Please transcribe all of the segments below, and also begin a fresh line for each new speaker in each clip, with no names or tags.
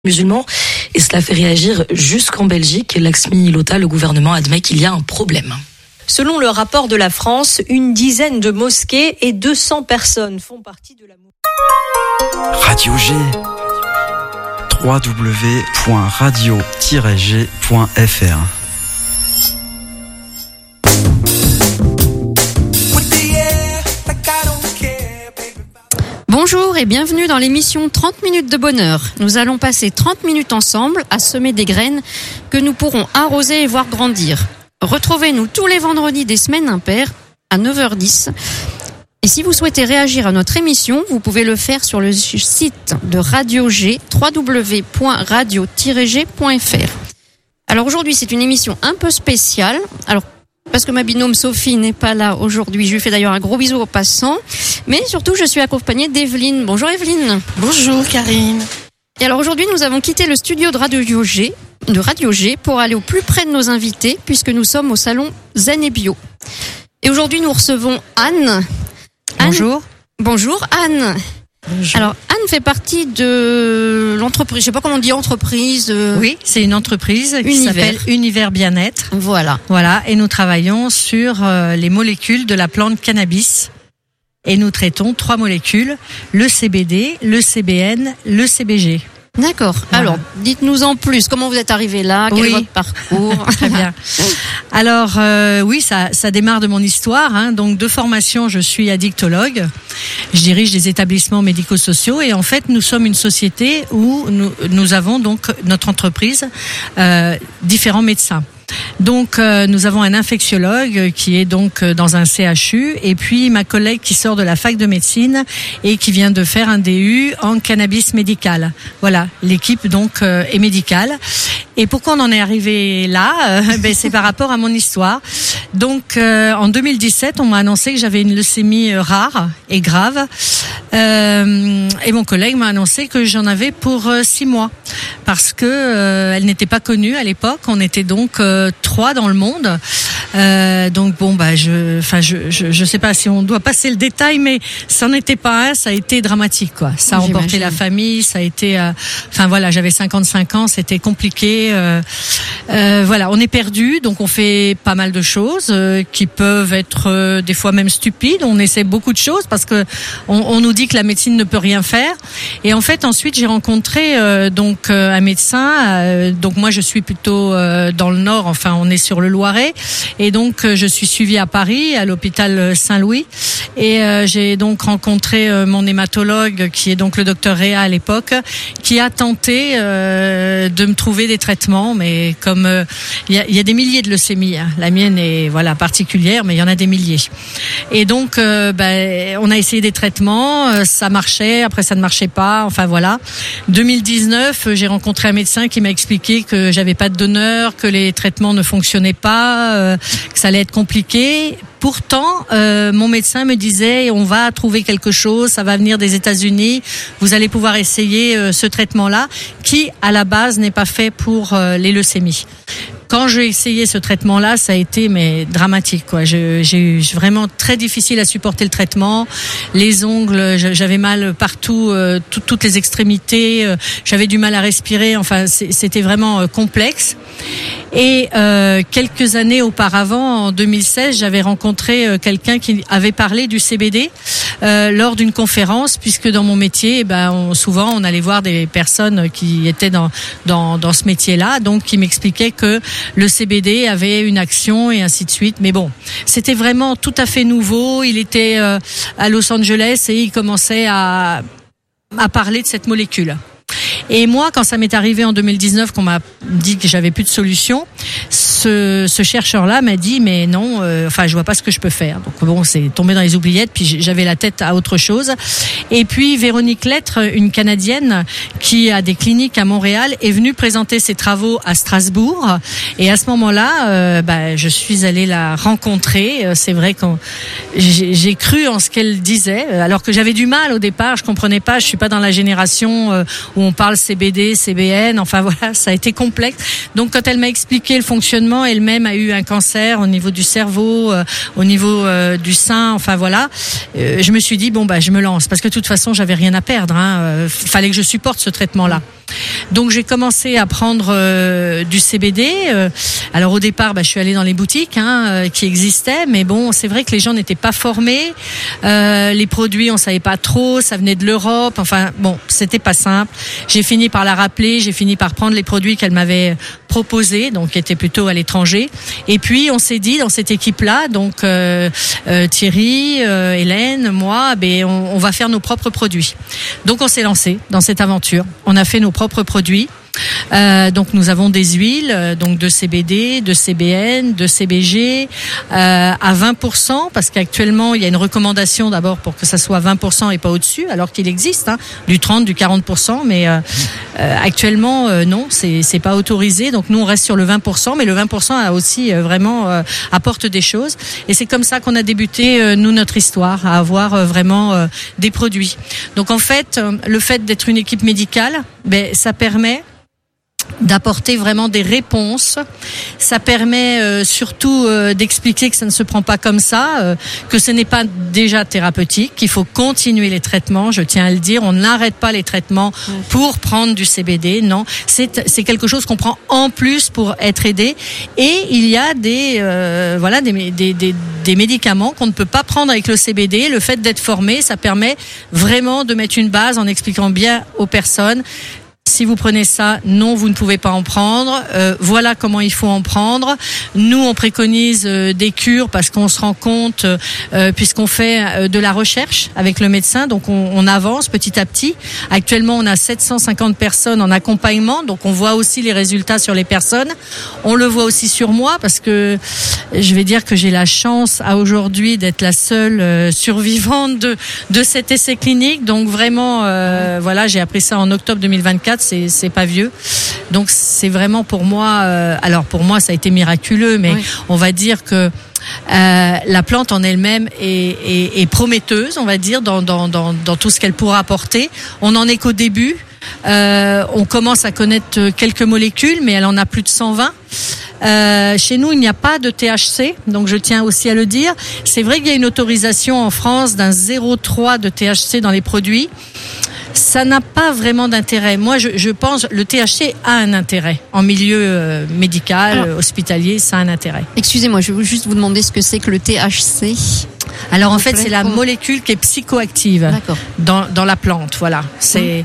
musulmans et cela fait réagir jusqu'en Belgique. Laxmi Lota, le gouvernement admet qu'il y a un problème.
Selon le rapport de la France, une dizaine de mosquées et 200 personnes font partie de la
Radio G. www.radio-g.fr.
Bonjour et bienvenue dans l'émission 30 minutes de bonheur. Nous allons passer 30 minutes ensemble à semer des graines que nous pourrons arroser et voir grandir. Retrouvez-nous tous les vendredis des semaines impaires à 9h10. Et si vous souhaitez réagir à notre émission, vous pouvez le faire sur le site de Radio G, www.radio-g.fr. Alors aujourd'hui, c'est une émission un peu spéciale. Alors, parce que ma binôme Sophie n'est pas là aujourd'hui. Je lui fais d'ailleurs un gros bisou au passant. Mais surtout, je suis accompagnée d'Evelyne. Bonjour Evelyne.
Bonjour Karine.
Et alors aujourd'hui, nous avons quitté le studio de Radio G pour aller au plus près de nos invités, puisque nous sommes au salon Zen et Bio. Et aujourd'hui, nous recevons Anne.
Bonjour.
Bonjour Anne.
Bonjour.
Alors Anne fait partie de l'entreprise, je sais pas comment on dit entreprise.
Oui, c'est une entreprise qui s'appelle Univers Bien-être.
Voilà,
et nous travaillons sur les molécules de la plante cannabis. Et nous traitons 3 molécules, le CBD, le CBN, le CBG.
D'accord.
Voilà.
Alors, dites-nous en plus, comment vous êtes arrivé là, quel est votre parcours?
Très bien. Alors, oui, ça démarre de mon histoire. Donc, de formation, je suis addictologue. Je dirige des établissements médico-sociaux et en fait, nous sommes une société où nous avons donc notre entreprise, différents médecins. Donc nous avons un infectiologue qui est donc dans un CHU et puis ma collègue qui sort de la fac de médecine et qui vient de faire un DU en cannabis médical. Voilà, l'équipe donc est médicale. Et pourquoi on en est arrivé là c'est par rapport à mon histoire. Donc en 2017, on m'a annoncé que j'avais une leucémie rare et grave. Et mon collègue m'a annoncé que j'en avais pour 6 mois parce que elle n'était pas connue à l'époque. On était donc 3 dans le monde. Donc bon je sais pas si on doit passer le détail, mais ça n'en était pas un. Ça a été dramatique quoi. Ça a emporté la famille. Ça a été j'avais 55 ans. C'était compliqué. On est perdu. Donc on fait pas mal de choses qui peuvent être des fois même stupides. On essaie beaucoup de choses parce que on nous dit que la médecine ne peut rien faire. Et en fait ensuite j'ai rencontré un médecin. Donc moi je suis plutôt dans le nord. Enfin on est sur le Loiret. Et donc je suis suivie à Paris à l'hôpital Saint-Louis. Et j'ai donc rencontré mon hématologue qui est donc le docteur Réa à l'époque, qui a tenté de me trouver des traitements, mais comme il y a des milliers de leucémies, la mienne est particulière, mais il y en a des milliers. Et donc on a essayé des traitements, ça marchait, après ça ne marchait pas, 2019, j'ai rencontré un médecin qui m'a expliqué que j'avais pas de donneur, que les traitements ne fonctionnaient pas, que ça allait être compliqué. Pourtant, mon médecin me disait on va trouver quelque chose, ça va venir des États-Unis, vous allez pouvoir essayer ce traitement-là qui à la base n'est pas fait pour les leucémies. Quand j'ai essayé ce traitement-là, ça a été dramatique quoi. J'ai eu vraiment très difficile à supporter le traitement. Les ongles, j'avais mal partout, toutes les extrémités, j'avais du mal à respirer. C'était vraiment complexe. Et quelques années auparavant, en 2016, j'avais rencontré quelqu'un qui avait parlé du CBD lors d'une conférence, puisque dans mon métier, souvent on allait voir des personnes qui étaient dans ce métier-là, donc qui m'expliquaient que le CBD avait une action et ainsi de suite. Mais bon, c'était vraiment tout à fait nouveau. Il était à Los Angeles et il commençait à parler de cette molécule. Et moi, quand ça m'est arrivé en 2019, qu'on m'a dit que j'avais plus de solution, ce chercheur-là m'a dit mais non, je vois pas ce que je peux faire. Donc bon, c'est tombé dans les oubliettes. Puis j'avais la tête à autre chose. Et puis Véronique Lettre, une Canadienne qui a des cliniques à Montréal, est venue présenter ses travaux à Strasbourg. Et à ce moment-là, je suis allée la rencontrer. C'est vrai que j'ai cru en ce qu'elle disait, alors que j'avais du mal au départ. Je comprenais pas. Je suis pas dans la génération où on parle CBD, CBN, enfin voilà, ça a été complexe. Donc quand elle m'a expliqué le fonctionnement, elle-même a eu un cancer au niveau du cerveau, au niveau du sein, enfin voilà, je me suis dit bon je me lance parce que de toute façon j'avais rien à perdre, fallait que je supporte ce traitement-là. Donc j'ai commencé à prendre du CBD. Alors au départ, je suis allée dans les boutiques qui existaient, mais bon, c'est vrai que les gens n'étaient pas formés. Les produits, on savait pas trop, ça venait de l'Europe. Enfin bon, c'était pas simple. J'ai fini par la rappeler, j'ai fini par prendre les produits qu'elle m'avait proposés, donc qui étaient plutôt à l'étranger. Et puis on s'est dit dans cette équipe-là, donc Thierry, Hélène, moi, on va faire nos propres produits. Donc on s'est lancé dans cette aventure. On a fait nos propres produits. Donc nous avons des huiles, donc de CBD, de CBN, de CBG à 20%, parce qu'actuellement il y a une recommandation d'abord pour que ça soit 20% et pas au-dessus, alors qu'il existe du 30, du 40%, mais actuellement non, c'est pas autorisé. Donc nous on reste sur le 20%, mais le 20% a aussi vraiment apporte des choses. Et c'est comme ça qu'on a débuté nous notre histoire, à avoir vraiment des produits. Donc en fait, le fait d'être une équipe médicale, ça permet d'apporter vraiment des réponses. Ça permet surtout d'expliquer que ça ne se prend pas comme ça, que ce n'est pas déjà thérapeutique, qu'il faut continuer les traitements. Je tiens à le dire, on n'arrête pas les traitements pour prendre du CBD. Non, c'est quelque chose qu'on prend en plus pour être aidé. Et il y a des médicaments qu'on ne peut pas prendre avec le CBD. Le fait d'être formé, ça permet vraiment de mettre une base en expliquant bien aux personnes. Si vous prenez ça, non, vous ne pouvez pas en prendre. Voilà comment il faut en prendre. Nous, on préconise des cures parce qu'on se rend compte, puisqu'on fait de la recherche avec le médecin, donc on avance petit à petit. Actuellement, on a 750 personnes en accompagnement, donc on voit aussi les résultats sur les personnes. On le voit aussi sur moi parce que je vais dire que j'ai la chance à aujourd'hui d'être la seule survivante de cet essai clinique. Donc vraiment, j'ai appris ça en octobre 2024. C'est pas vieux, donc c'est vraiment pour moi. Alors pour moi, ça a été miraculeux, mais on va dire que la plante en elle-même est prometteuse, on va dire, dans tout ce qu'elle pourra apporter. On en est qu'au début. On commence à connaître quelques molécules, mais elle en a plus de 120. Chez nous, il n'y a pas de THC, donc je tiens aussi à le dire. C'est vrai qu'il y a une autorisation en France d'un 0,3 de THC dans les produits. Ça n'a pas vraiment d'intérêt. Moi, je pense le THC a un intérêt en milieu médical, hospitalier, ça a un intérêt.
Excusez-moi, je vais juste vous demander ce que c'est que le THC.
Alors en fait, c'est la molécule qui est psychoactive dans la plante. Voilà, c'est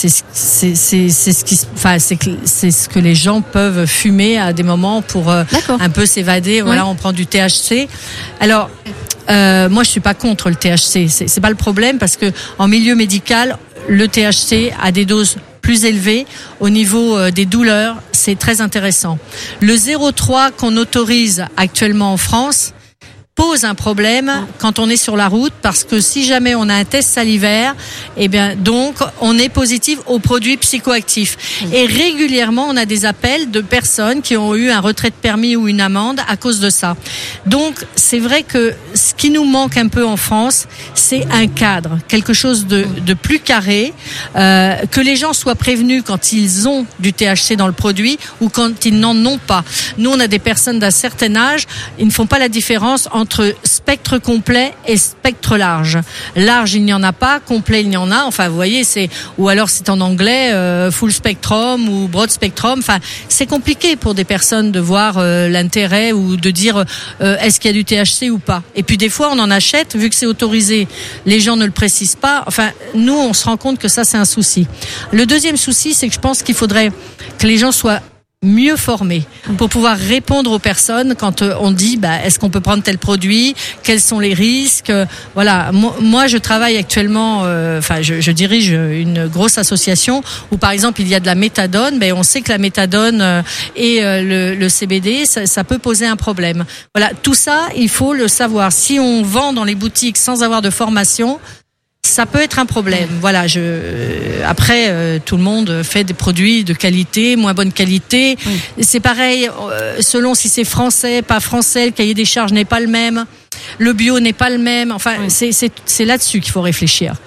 ce que les gens peuvent fumer à des moments pour un peu s'évader. Voilà, on prend du THC. Alors moi, je suis pas contre le THC. C'est pas le problème parce que en milieu médical, le THC a des doses plus élevées au niveau des douleurs. C'est très intéressant. Le 0,3 qu'on autorise actuellement en France pose un problème quand on est sur la route, parce que si jamais on a un test salivaire, donc on est positif aux produits psychoactifs. Et régulièrement, on a des appels de personnes qui ont eu un retrait de permis ou une amende à cause de ça. Donc, c'est vrai que ce qui nous manque un peu en France, c'est un cadre, quelque chose de plus carré, que les gens soient prévenus quand ils ont du THC dans le produit ou quand ils n'en ont pas. Nous, on a des personnes d'un certain âge, ils ne font pas la différence entre spectre complet et spectre large. Large, il n'y en a pas, complet, il y en a. Enfin, vous voyez, ou alors c'est en anglais full spectrum ou broad spectrum. Enfin, c'est compliqué pour des personnes de voir l'intérêt ou de dire est-ce qu'il y a du THC ou pas. Et puis des fois, on en achète, vu que c'est autorisé, les gens ne le précisent pas. Enfin, nous, on se rend compte que ça, c'est un souci. Le deuxième souci, c'est que je pense qu'il faudrait que les gens soient mieux formés pour pouvoir répondre aux personnes quand on dit est-ce qu'on peut prendre tel produit, quels sont les risques. Voilà, moi je travaille actuellement, je dirige une grosse association où par exemple il y a de la méthadone. On sait que la méthadone et le CBD, ça peut poser un problème. Voilà, tout ça il faut le savoir. Si on vend dans les boutiques sans avoir de formation, ça peut être un problème. Voilà, après tout le monde fait des produits de qualité, moins bonne qualité. C'est pareil selon si c'est français, pas français, le cahier des charges n'est pas le même, le bio n'est pas le même. Enfin, c'est là-dessus qu'il faut réfléchir.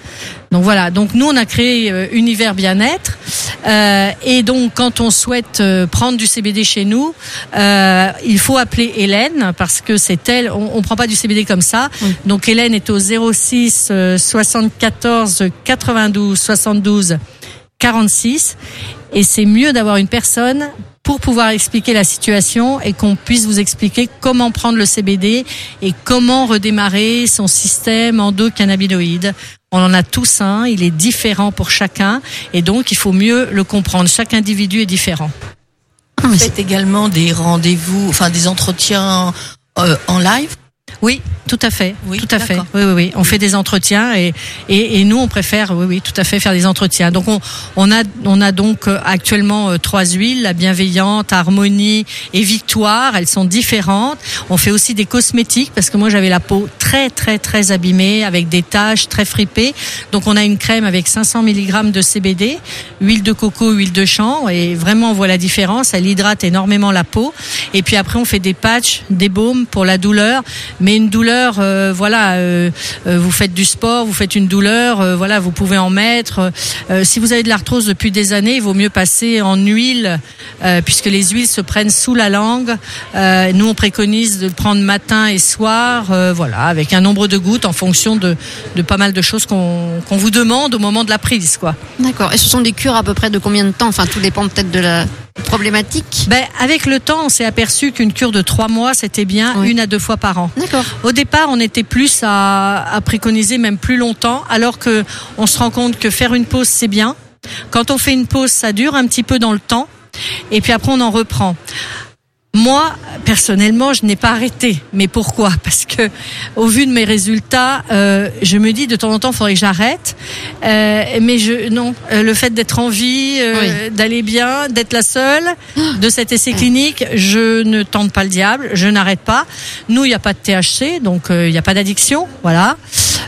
Donc voilà, donc nous on a créé Univers Bien-être et donc quand on souhaite prendre du CBD chez nous, il faut appeler Hélène parce que c'est elle, on prend pas du CBD comme ça. Donc Hélène est au 06 74 92 72 46 et c'est mieux d'avoir une personne pour pouvoir expliquer la situation et qu'on puisse vous expliquer comment prendre le CBD et comment redémarrer son système endocannabinoïde. On en a tous un, il est différent pour chacun et donc il faut mieux le comprendre. Chaque individu est différent.
Vous faites également des rendez-vous, enfin des entretiens en live?
Oui, tout à fait.
Oui,
tout à fait.
d'accord.
Oui. On fait des entretiens et nous on préfère, oui, tout à fait faire des entretiens. Donc on a donc actuellement 3 huiles, la Bienveillante, Harmonie et Victoire. Elles sont différentes. On fait aussi des cosmétiques parce que moi j'avais la peau très très très abîmée avec des taches très fripées. Donc on a une crème avec 500 mg de CBD, huile de coco, huile de chanvre et vraiment on voit la différence. Elle hydrate énormément la peau. Et puis après on fait des patchs, des baumes pour la douleur. Mais une douleur, vous faites du sport, vous faites une douleur, vous pouvez en mettre. Si vous avez de l'arthrose depuis des années, il vaut mieux passer en huile, puisque les huiles se prennent sous la langue. Nous, on préconise de prendre matin et soir, avec un nombre de gouttes en fonction de pas mal de choses qu'on vous demande au moment de la prise, quoi.
D'accord. Et ce sont des cures à peu près de combien de temps? Enfin, tout dépend peut-être de la problématique.
Avec le temps, on s'est aperçu qu'une cure de 3 mois, c'était bien 1 à 2 fois par an.
D'accord.
Au départ, on était plus à préconiser même plus longtemps, alors que on se rend compte que faire une pause, c'est bien. Quand on fait une pause, ça dure un petit peu dans le temps, et puis après, on en reprend. Moi, personnellement, je n'ai pas arrêté. Mais pourquoi? Parce que, au vu de mes résultats, je me dis de temps en temps, il faudrait que j'arrête. Mais le fait d'être en vie, d'aller bien, d'être la seule de cet essai clinique, je ne tente pas le diable, je n'arrête pas. Nous, il n'y a pas de THC, donc il n'y a pas d'addiction, voilà.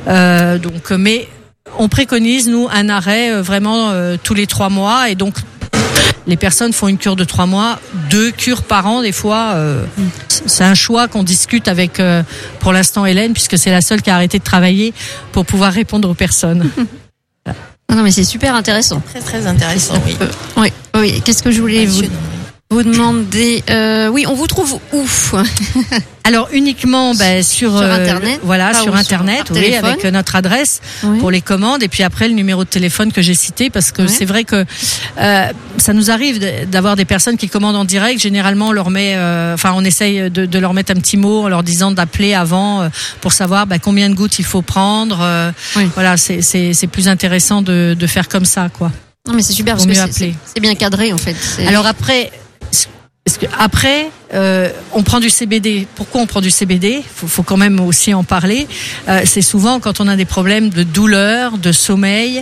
Mais on préconise nous un arrêt vraiment tous les 3 mois, et donc. Les personnes font une cure de 3 mois, 2 cures par an des fois. C'est un choix qu'on discute avec, pour l'instant, Hélène, puisque c'est la seule qui a arrêté de travailler pour pouvoir répondre aux personnes.
Non, mais c'est super intéressant.
Très très intéressant, oui.
Oui. Qu'est-ce que je voulais vous demander? Oui, on vous trouve où?
Alors uniquement sur
Internet,
sur Internet,
oui,
avec notre adresse pour les commandes, et puis après le numéro de téléphone que j'ai cité, parce que c'est vrai que ça nous arrive d'avoir des personnes qui commandent en direct. Généralement on leur met, on essaye de leur mettre un petit mot en leur disant d'appeler avant pour savoir combien de gouttes il faut prendre. Voilà, c'est plus intéressant de faire comme ça, quoi.
Non, mais c'est super parce que c'est bien cadré en fait.
Alors après. On prend du CBD. Pourquoi on prend du CBD? Faut quand même aussi en parler. C'est souvent quand on a des problèmes de douleur, de sommeil.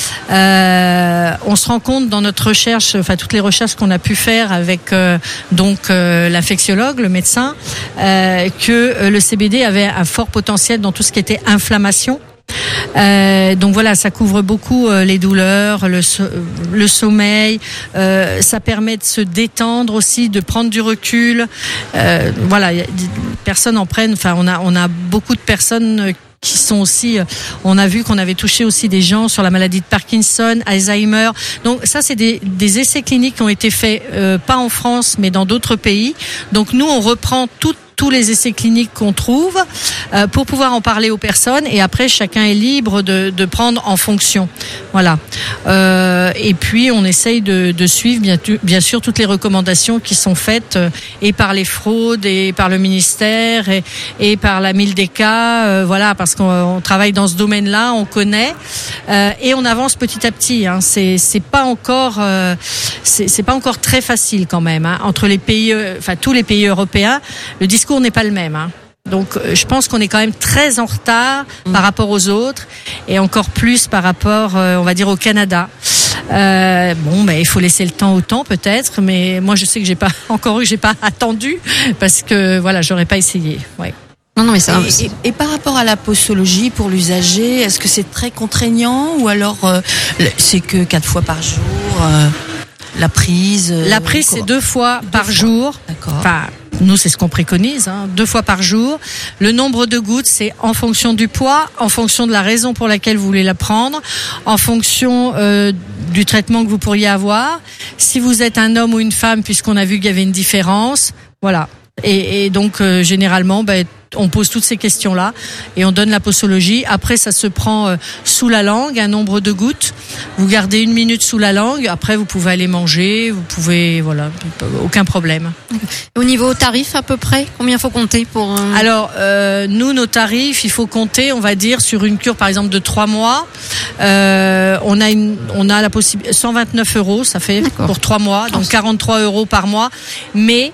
On se rend compte dans notre recherche, toutes les recherches qu'on a pu faire avec l'infectiologue, le médecin, que le CBD avait un fort potentiel dans tout ce qui était inflammation. Donc voilà, ça couvre beaucoup les douleurs, le sommeil. Ça permet de se détendre aussi, de prendre du recul. Voilà, personnes en prennent. On a beaucoup de personnes qui sont aussi. On a vu qu'on avait touché aussi des gens sur la maladie de Parkinson, Alzheimer. Donc ça, c'est des essais cliniques qui ont été faits pas en France, mais dans d'autres pays. Donc nous, on reprend tous les essais cliniques qu'on trouve pour pouvoir en parler aux personnes, et après chacun est libre de prendre en fonction. Voilà. Et puis on essaye de suivre bien sûr toutes les recommandations qui sont faites et par les fraudes et par le ministère et par la Mildeka, voilà, parce qu'on travaille dans ce domaine-là, on connaît et on avance petit à petit. C'est pas encore très facile quand même entre les pays, tous les pays européens. Le discours n'est pas le même. Donc je pense qu'on est quand même très en retard par rapport aux autres, et encore plus par rapport, on va dire, au Canada. Il faut laisser le temps au temps peut-être, mais moi je sais que j'ai pas attendu, parce que voilà, j'aurais pas essayé. Ouais.
Non, mais
et par rapport à la posologie pour l'usager, est-ce que c'est très contraignant, ou alors c'est que 4 fois par jour la prise?
La prise, c'est 2 fois par jour.
D'accord.
Nous, c'est ce qu'on préconise, 2 fois par jour. Le nombre de gouttes, c'est en fonction du poids, en fonction de la raison pour laquelle vous voulez la prendre, en fonction du traitement que vous pourriez avoir. Si vous êtes un homme ou une femme, puisqu'on a vu qu'il y avait une différence, voilà. Et donc, généralement, on pose toutes ces questions-là et on donne la posologie. Après, ça se prend sous la langue, un nombre de gouttes. Vous gardez 1 minute sous la langue. Après, vous pouvez aller manger. Vous pouvez, voilà, aucun problème.
Au niveau tarif, à peu près, combien faut compter pour
Alors, nous, nos tarifs, il faut compter, on va dire, sur une cure, par exemple, de 3 mois. On a la possibilité, 129 €, ça fait pour 3 mois, donc 43 € par mois. Mais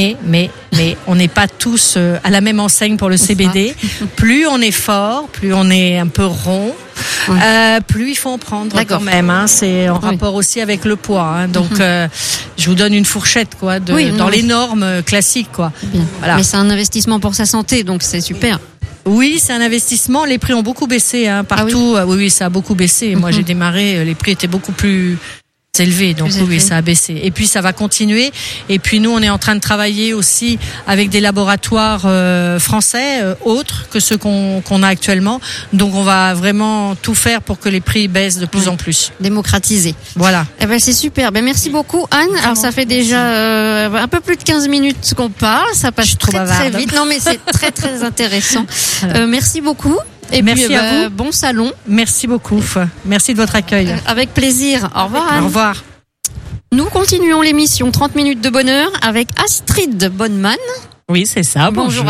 on n'est pas tous à la même enseigne pour le CBD. Plus on est fort, plus on est un peu rond, plus il faut en prendre quand même. C'est en rapport aussi avec le poids. Donc, je vous donne une fourchette, quoi, dans les normes classiques, quoi. Voilà.
Mais c'est un investissement pour sa santé, donc c'est super.
Oui, c'est un investissement. Les prix ont beaucoup baissé partout. Oui, ça a beaucoup baissé. Moi, j'ai démarré, les prix étaient beaucoup plus élevé, donc oui, ça a baissé. Et puis ça va continuer. Et puis nous, on est en train de travailler aussi avec des laboratoires français autres que ceux qu'on a actuellement. Donc on va vraiment tout faire pour que les prix baissent de plus en plus.
Démocratiser.
Voilà.
Eh ben c'est super. Merci beaucoup, Anne. Alors ça fait déjà un peu plus de 15 minutes qu'on parle. Ça passe très vite. Non mais c'est très très intéressant. Voilà. Merci beaucoup. Et
merci
puis,
à vous.
Bon salon.
Merci beaucoup. Merci de votre accueil.
Avec plaisir. Au revoir, Anne.
Au revoir.
Nous continuons l'émission 30 minutes de bonheur avec Astrid Bonneman.
Oui, c'est ça.
Bonjour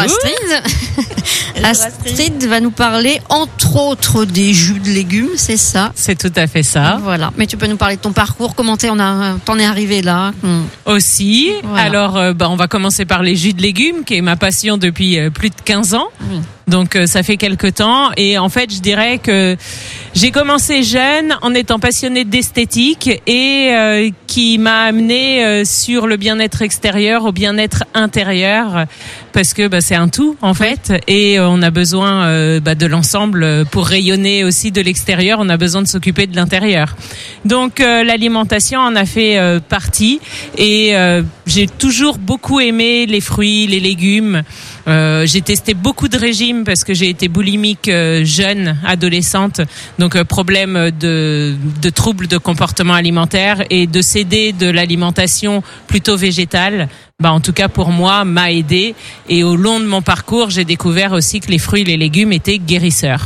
Astrid. Astrid va nous parler entre autres des jus de légumes, c'est ça?
C'est tout à fait ça.
Voilà. Mais tu peux nous parler de ton parcours, comment t'en es arrivé là?
Aussi.
Voilà.
Alors, on va commencer par les jus de légumes, qui est ma passion depuis plus de 15 ans.
Oui.
Donc ça fait quelque temps et en fait je dirais que j'ai commencé jeune en étant passionnée d'esthétique et qui m'a amenée sur le bien-être extérieur au bien-être intérieur parce que c'est un tout en fait et on a besoin de l'ensemble pour rayonner aussi de l'extérieur, on a besoin de s'occuper de l'intérieur. Donc l'alimentation en a fait partie et j'ai toujours beaucoup aimé les fruits, les légumes. J'ai testé beaucoup de régimes parce que j'ai été boulimique jeune, adolescente, donc problème de troubles de comportement alimentaire et de céder de l'alimentation plutôt végétale. En tout cas pour moi m'a aidé et au long de mon parcours j'ai découvert aussi que les fruits et les légumes étaient guérisseurs.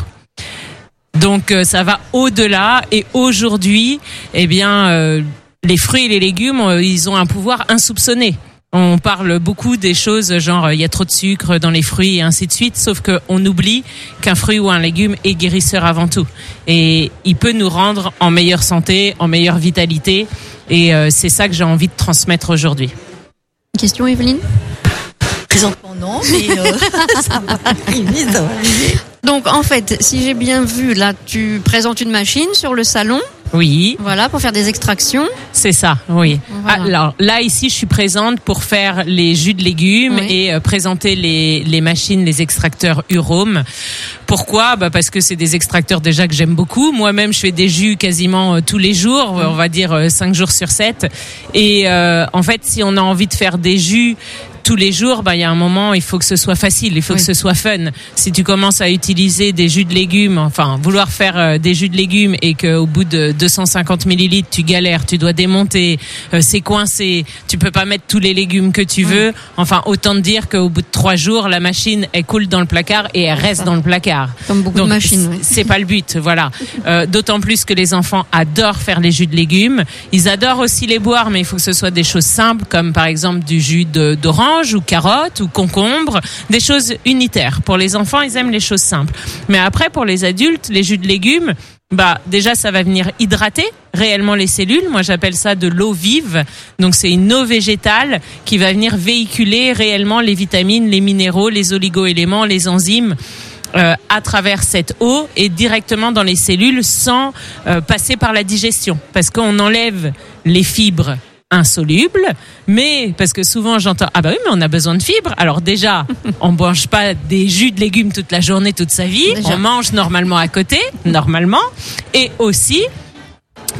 Donc ça va au-delà et aujourd'hui les fruits et les légumes ils ont un pouvoir insoupçonné. On parle beaucoup des choses genre il y a trop de sucre dans les fruits et ainsi de suite, sauf qu'on oublie qu'un fruit ou un légume est guérisseur avant tout. Et il peut nous rendre en meilleure santé, en meilleure vitalité. Et c'est ça que j'ai envie de transmettre aujourd'hui.
Une question, Evelyne ?
Présentement non, mais ça va arriver.
Donc en fait, si j'ai bien vu, là tu présentes une machine sur le salon.
Oui.
Voilà, pour faire des extractions.
C'est ça, oui.
Voilà.
Alors là, ici, je suis présente pour faire les jus de légumes et présenter les machines, les extracteurs Urome. Pourquoi ? Parce que c'est des extracteurs déjà que j'aime beaucoup. Moi-même, je fais des jus quasiment tous les jours, on va dire 5 jours sur 7. Et en fait, si on a envie de faire des jus tous les jours, il y a un moment, il faut que ce soit facile, il faut que ce soit fun. Si tu commences à utiliser des jus de légumes, enfin, vouloir faire des jus de légumes et qu'au bout de 250 millilitres, tu galères, tu dois démonter, c'est coincé, tu peux pas mettre tous les légumes que tu veux. Enfin, autant te dire qu'au bout de 3 jours, la machine, elle coule dans le placard et elle reste dans le placard.
Comme beaucoup de machines.
C'est pas le but, voilà. D'autant plus que les enfants adorent faire les jus de légumes. Ils adorent aussi les boire, mais il faut que ce soit des choses simples, comme par exemple du jus d'orange ou carotte ou concombre, des choses unitaires. Pour les enfants, ils aiment les choses simples. Mais après, pour les adultes, les jus de légumes, déjà, ça va venir hydrater réellement les cellules. Moi, j'appelle ça de l'eau vive. Donc, c'est une eau végétale qui va venir véhiculer réellement les vitamines, les minéraux, les oligo-éléments, les enzymes à travers cette eau et directement dans les cellules sans passer par la digestion. Parce qu'on enlève les fibres insolubles, mais parce que souvent j'entends oui, mais on a besoin de fibres. Alors déjà, on mange pas des jus de légumes toute la journée, toute sa vie. Déjà. On mange normalement à côté, normalement, et aussi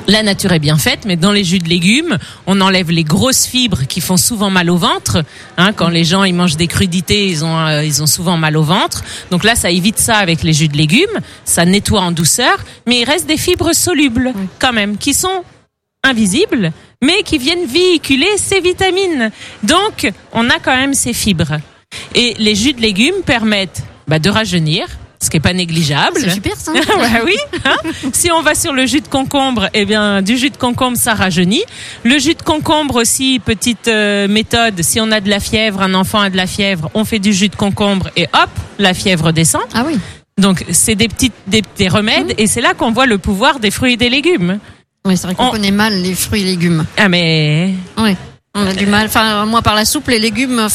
La nature est bien faite, mais dans les jus de légumes, on enlève les grosses fibres qui font souvent mal au ventre. Quand les gens ils mangent des crudités, ils ont souvent mal au ventre. Donc là, ça évite ça avec les jus de légumes. Ça nettoie en douceur, mais il reste des fibres solubles quand même, qui sont invisibles, mais qui viennent véhiculer ces vitamines. Donc, on a quand même ces fibres. Et les jus de légumes permettent de rajeunir. Ce qui est pas négligeable.
C'est super ça.
Oui. Si on va sur le jus de concombre, du jus de concombre ça rajeunit. Le jus de concombre aussi, petite méthode. Si on a de la fièvre, un enfant a de la fièvre, on fait du jus de concombre et hop, la fièvre descend.
Ah oui.
Donc c'est des remèdes et c'est là qu'on voit le pouvoir des fruits et des légumes.
Oui, c'est vrai qu'on connaît mal les fruits et légumes.
Ah mais.
Oui. On a du mal. Enfin, moi par la soupe, les légumes,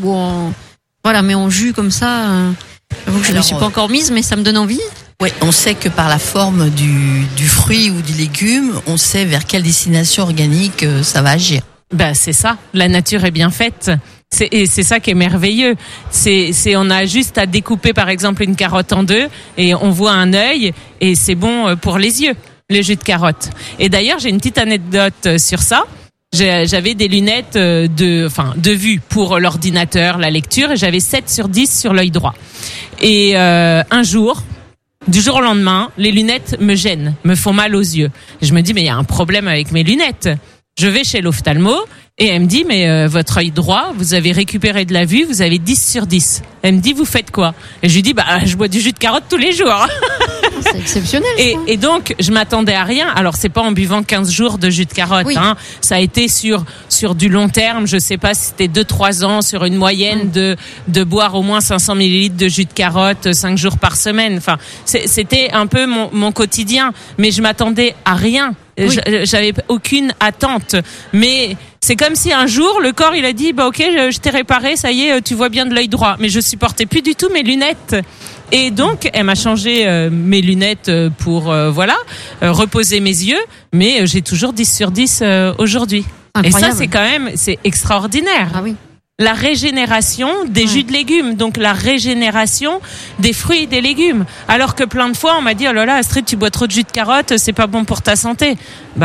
mais en jus comme ça. Je ne me suis pas encore mise, mais ça me donne envie.
Oui, on sait que par la forme du fruit ou du légume, on sait vers quelle destination organique ça va agir.
C'est ça. La nature est bien faite. Et c'est ça qui est merveilleux. On a juste à découper par exemple une carotte en deux et on voit un œil et c'est bon pour les yeux, le jus de carotte. Et d'ailleurs, j'ai une petite anecdote sur ça. J'avais des lunettes de vue pour l'ordinateur, la lecture, et j'avais 7 sur 10 sur l'œil droit. Et un jour, du jour au lendemain, les lunettes me gênent, me font mal aux yeux. Et je me dis, mais il y a un problème avec mes lunettes. Je vais chez l'ophtalmo et elle me dit, mais votre œil droit, vous avez récupéré de la vue, vous avez 10 sur 10. Elle me dit, vous faites quoi? Et je lui dis, je bois du jus de carotte tous les jours.
C'est exceptionnel.
Et donc, je m'attendais à rien. Alors, c'est pas en buvant 15 jours de jus de carotte. Oui. Ça a été sur du long terme. Je sais pas si c'était 2-3 ans sur une moyenne de boire au moins 500 millilitres de jus de carotte 5 jours par semaine. Enfin, c'était un peu mon quotidien. Mais je m'attendais à rien. Oui. J'avais aucune attente. Mais c'est comme si un jour, le corps, il a dit, ok, je t'ai réparé, ça y est, tu vois bien de l'œil droit. Mais je supportais plus du tout mes lunettes. Et donc, elle m'a changé mes lunettes pour reposer mes yeux, mais j'ai toujours 10 sur 10 aujourd'hui.
Incroyable.
Et ça, c'est extraordinaire.
Ah oui.
La régénération des jus de légumes, donc la régénération des fruits et des légumes. Alors que plein de fois, on m'a dit, oh là là, Astrid, tu bois trop de jus de carotte, c'est pas bon pour ta santé.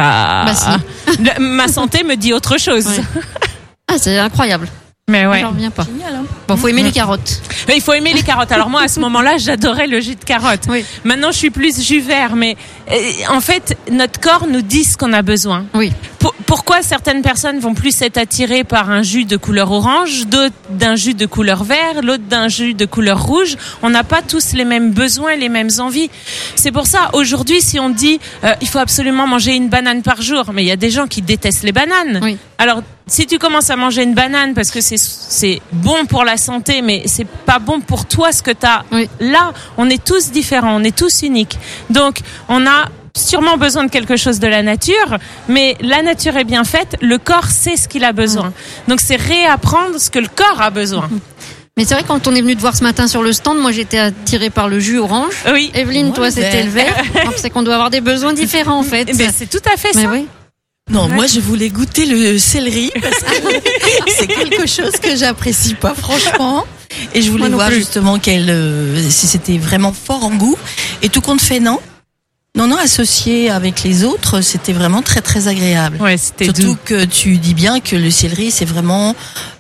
Si.
Ma santé me dit autre chose.
Ouais. Ah, c'est incroyable.
Mais ouais.
J'en reviens pas.
Génial,
Bon, faut aimer les carottes.
Il faut aimer les carottes. Alors moi, à ce moment-là, j'adorais le jus de carotte.
Oui.
Maintenant, je suis plus jus vert. Mais en fait, notre corps nous dit ce qu'on a besoin.
Oui.
Pourquoi certaines personnes vont plus être attirées par un jus de couleur orange, d'autres d'un jus de couleur vert, l'autre d'un jus de couleur rouge? On n'a pas tous les mêmes besoins, les mêmes envies. C'est pour ça, aujourd'hui, si on dit il faut absolument manger une banane par jour, mais il y a des gens qui détestent les bananes.
Oui.
Alors, si tu commences à manger une banane parce que c'est bon pour la santé, mais c'est pas bon pour toi ce que t'as.
Oui.
Là, on est tous différents, on est tous uniques. Donc, on a sûrement besoin de quelque chose de la nature, mais la nature est bien faite, le corps sait ce qu'il a besoin. Donc, c'est réapprendre ce que le corps a besoin.
Mais c'est vrai, quand on est venu te voir ce matin sur le stand, moi j'étais attirée par le jus orange.
Oui.
Evelyne, toi c'était le vert. Alors, c'est qu'on doit avoir des besoins différents en fait.
Mais c'est tout à fait ça.
Mais oui.
Non, moi je voulais goûter le céleri parce que c'est quelque chose que j'apprécie pas franchement. Et je voulais voir justement si c'était vraiment fort en goût. Et tout compte fait, non, associé avec les autres, c'était vraiment très très agréable.
Ouais, c'était
surtout
doux.
que tu dis bien que le céleri c'est vraiment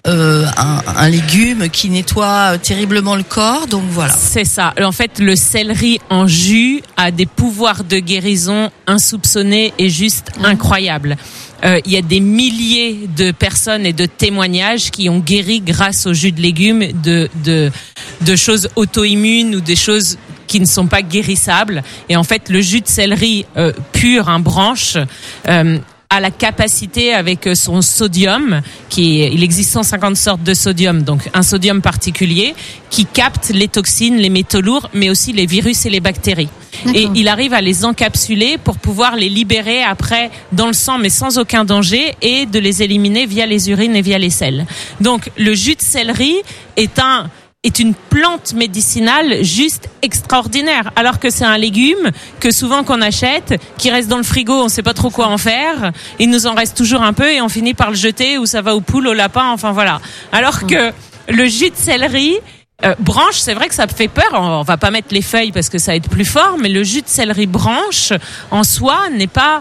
un légume qui nettoie terriblement le corps, donc voilà.
C'est ça. En fait, le céleri en jus a des pouvoirs de guérison insoupçonnés et juste incroyables. Il y a des milliers de personnes et de témoignages qui ont guéri grâce au jus de légumes de choses auto-immunes ou des choses qui ne sont pas guérissables. Et en fait, le jus de céleri pur, branche, a la capacité avec son sodium, il existe 150 sortes de sodium, donc un sodium particulier qui capte les toxines, les métaux lourds, mais aussi les virus et les bactéries. D'accord. Et il arrive à les encapsuler pour pouvoir les libérer après dans le sang, mais sans aucun danger, et de les éliminer via les urines et via les selles. Donc le jus de céleri est une plante médicinale juste extraordinaire, alors que c'est un légume que souvent qu'on achète, qui reste dans le frigo, on sait pas trop quoi en faire, il nous en reste toujours un peu et on finit par le jeter, ou ça va aux poules, aux lapins, enfin voilà. Alors que le jus de céleri Branche, c'est vrai que ça fait peur. On va pas mettre les feuilles parce que ça va être plus fort, mais le jus de céleri branche en soi n'est pas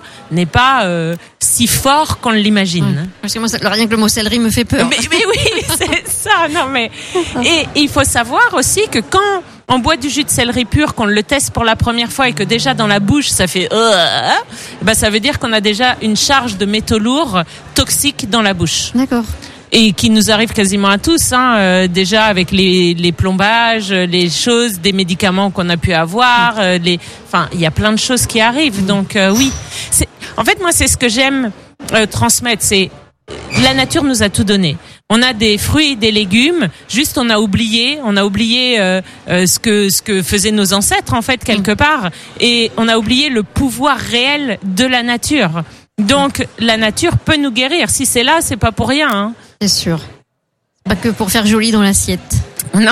si fort qu'on l'imagine.
Parce que moi, rien que le mot céleri me fait peur.
Mais oui, c'est ça. Non mais et il faut savoir aussi que quand on boit du jus de céleri pur, qu'on le teste pour la première fois et que déjà dans la bouche ça fait ça veut dire qu'on a déjà une charge de métaux lourds toxiques dans la bouche.
D'accord.
Et qui nous arrive quasiment à tous, déjà avec les plombages, les choses, des médicaments qu'on a pu avoir, il y a plein de choses qui arrivent. Donc oui, en fait moi c'est ce que j'aime transmettre, c'est la nature nous a tout donné. On a des fruits, des légumes, juste on a oublié ce que faisaient nos ancêtres en fait quelque part, et on a oublié le pouvoir réel de la nature. Donc la nature peut nous guérir. Si c'est là, c'est pas pour rien. Hein.
C'est sûr. Pas que pour faire joli dans l'assiette.
Non.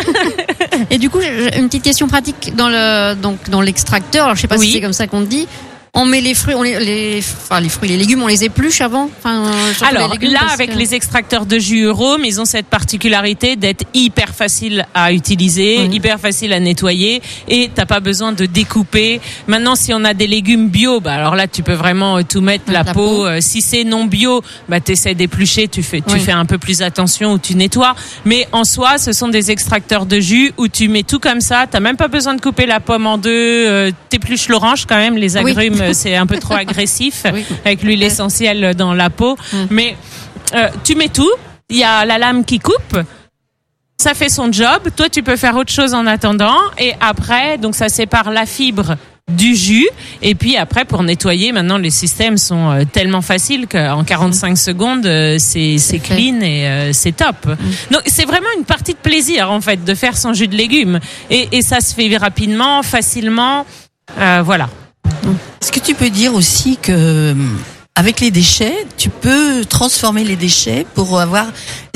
Et du coup, j'ai une petite question pratique dans l'extracteur. Alors je sais pas si c'est comme ça qu'on dit. On met les fruits, les fruits, les légumes, on les épluche avant.
Alors les légumes, avec les extracteurs de jus Eurome, ils ont cette particularité d'être hyper facile à utiliser, hyper facile à nettoyer, et t'as pas besoin de découper. Maintenant, si on a des légumes bio, alors là, tu peux vraiment tout mettre la peau. Si c'est non bio, t'essaies d'éplucher, tu fais un peu plus attention ou tu nettoies. Mais en soi, ce sont des extracteurs de jus où tu mets tout comme ça. T'as même pas besoin de couper la pomme en deux. T'épluches l'orange quand même, les agrumes. C'est un peu trop agressif avec l'huile essentielle dans la peau. Mais tu mets tout, il y a la lame qui coupe, ça fait son job, toi tu peux faire autre chose en attendant, et après donc ça sépare la fibre du jus, et puis après pour nettoyer, maintenant les systèmes sont tellement faciles qu'en 45 secondes c'est clean et c'est top. Donc c'est vraiment une partie de plaisir en fait de faire son jus de légumes, et ça se fait rapidement, facilement, voilà.
Est-ce que tu peux dire aussi que avec les déchets, tu peux transformer les déchets pour avoir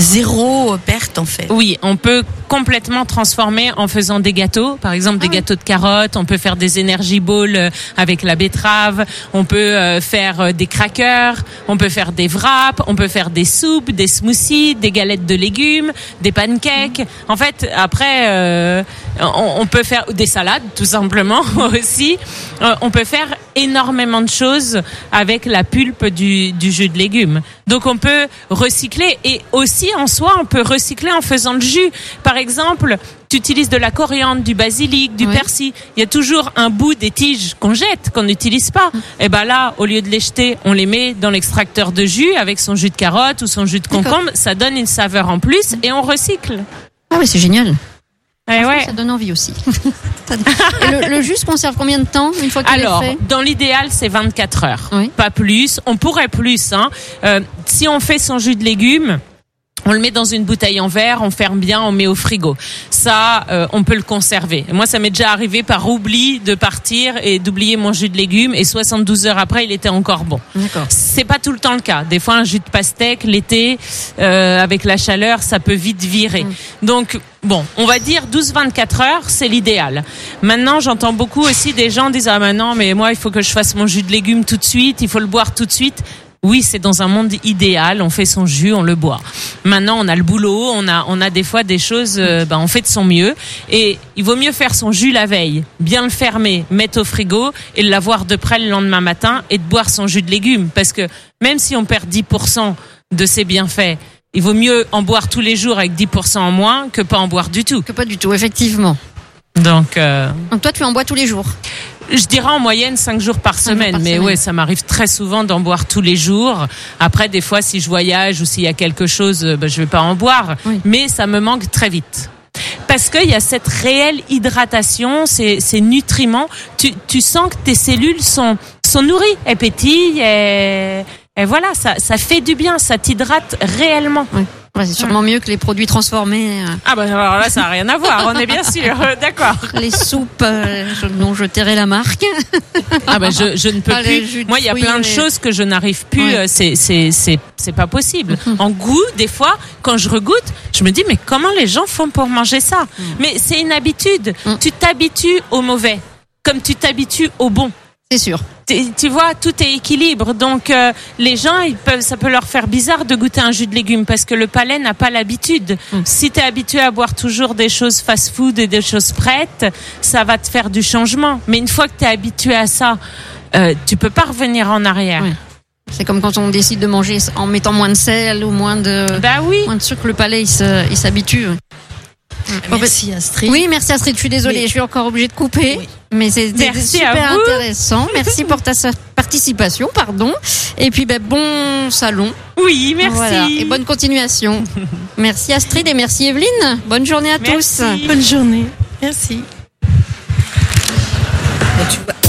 zéro perte en fait?
Oui, on peut complètement transformer en faisant des gâteaux, par exemple des gâteaux de carottes, on peut faire des energy balls avec la betterave, on peut faire des crackers, on peut faire des wraps, on peut faire des soupes, des smoothies, des galettes de légumes, des pancakes. En fait, après, on peut faire des salades tout simplement aussi. On peut faire énormément de choses avec la pulpe du jus de légumes. Donc on peut recycler, et aussi en soi on peut recycler en faisant le jus. Par exemple, tu utilises de la coriandre, du basilic, du persil. Il y a toujours un bout des tiges qu'on jette, qu'on n'utilise pas. Et là, au lieu de les jeter, on les met dans l'extracteur de jus avec son jus de carotte ou son jus de concombre. Ça donne une saveur en plus et on recycle.
Ah oui, c'est génial.
Ouais.
Ça donne envie aussi. Et le jus se conserve combien de temps une fois qu'il est fait?
Dans l'idéal, c'est 24 heures.
Oui.
Pas plus. On pourrait plus. Si on fait son jus de légumes, on le met dans une bouteille en verre, on ferme bien, on met au frigo. Ça, on peut le conserver. Moi, ça m'est déjà arrivé par oubli de partir et d'oublier mon jus de légumes, et 72 heures après, il était encore bon.
D'accord.
C'est pas tout le temps le cas. Des fois, un jus de pastèque, l'été, avec la chaleur, ça peut vite virer. Donc, bon, on va dire 12-24 heures, c'est l'idéal. Maintenant, j'entends beaucoup aussi des gens dire non, mais moi, il faut que je fasse mon jus de légumes tout de suite, il faut le boire tout de suite. Oui, c'est dans un monde idéal, on fait son jus, on le boit. Maintenant, on a le boulot, on a des fois des choses, on fait de son mieux, et il vaut mieux faire son jus la veille, bien le fermer, mettre au frigo et l'avoir de près le lendemain matin, et de boire son jus de légumes, parce que même si on perd 10% de ses bienfaits, il vaut mieux en boire tous les jours avec 10% en moins que pas en boire du tout.
Que pas du tout, effectivement.
Donc
toi, tu en bois tous les jours?
Je dirais en moyenne 5 jours par semaine, mais ouais, ça m'arrive très souvent d'en boire tous les jours. Après, des fois, si je voyage ou s'il y a quelque chose, je vais pas en boire, mais ça me manque très vite. Parce qu'il y a cette réelle hydratation, ces nutriments. Tu sens que tes cellules sont nourries, elles pétillent, et voilà, ça fait du bien, ça t'hydrate réellement.
Oui. Ouais, c'est sûrement mieux que les produits transformés.
Alors là, ça n'a rien à voir, on est bien sûr, d'accord.
Les soupes dont je tairai la marque.
Je ne peux plus. Moi, il y a plein de choses que je n'arrive plus. C'est pas possible. En goût, des fois, quand je regoute, je me dis mais comment les gens font pour manger ça? Mais c'est une habitude. Tu t'habitues au mauvais, comme tu t'habitues au bon.
C'est sûr.
Tu vois, tout est équilibre. Donc, les gens, ça peut leur faire bizarre de goûter un jus de légumes parce que le palais n'a pas l'habitude. Si t'es habitué à boire toujours des choses fast-food et des choses prêtes, ça va te faire du changement. Mais une fois que t'es habitué à ça, tu peux pas revenir en arrière.
Oui. C'est comme quand on décide de manger en mettant moins de sel ou moins de sucre, le palais il s'habitue.
Merci Astrid.
Oui, merci Astrid, je suis désolée, je suis encore obligée de couper. Oui. Mais c'était super intéressant. Merci pour ta participation, Et puis bon salon.
Oui, merci.
Voilà. Et bonne continuation. Merci Astrid et merci Evelyne. Bonne journée à tous.
Bonne journée. Merci. Et tu vois,